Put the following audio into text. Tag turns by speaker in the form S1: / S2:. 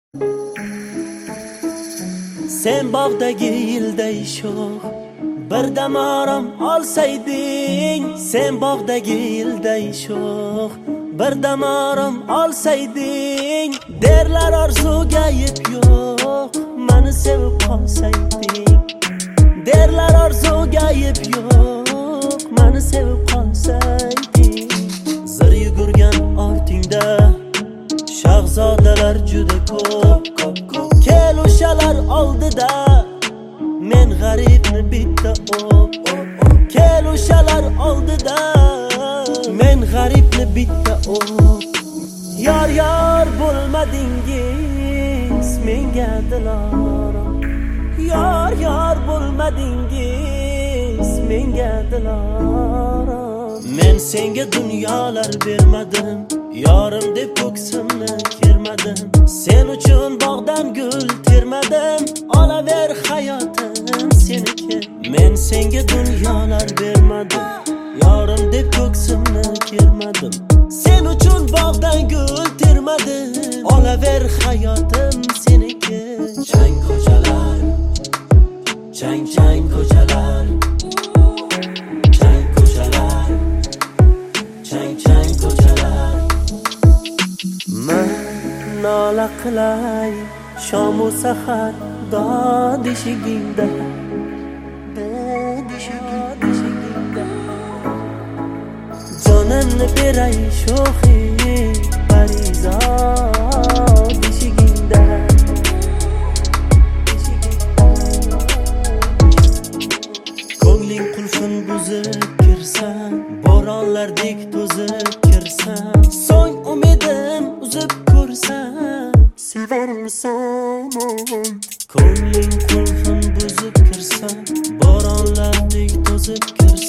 S1: Sen bog'dagi yilday sho'x birdam orom olsayding, sen bog'dagi yilday sho'x birdam orom olsayding, derlar orzuga yetib yo'q, meni sevib qolsayding, derlar orzuga yetib yo'q, meni sevib qolsayding. Zir yugurgan ortingda shahzodalar juda ko'p, kel o'shalar oldida men g'aribni bitta o'p, kel o'shalar oldida men g'aribni bitta o'p. Yor yor bo'lmadingiz menga dilorom, yor yor bo'lmadingiz menga dilorom. Men senga dunyolar bermadim, yorim deb ko'ksimni kermadim, sen uchun bog'dan gul termadim, olaver hayotim seniki. Men senga dunyolar bermadim, yorim deb ko'ksimni kermadim, sen uchun bog'dan gul termadim, olaver hayotim seniki. Chang ko'chalar, chang chang ko'chalar, chang ko'chalar, chang chang ko'chalar. Men nola qilay shom u sahar dod eshigingda, jonimni beray sho'xi parizod eshigingda. Ko'ngling qulfin buzib kirsan, bo'ronlardek to'zib kirsan, so'ng umidim uzib ko'rsam sevarmisan? Ko'ngling qulfin buzib kirsan, bo'ronlardek to'zib kirsan,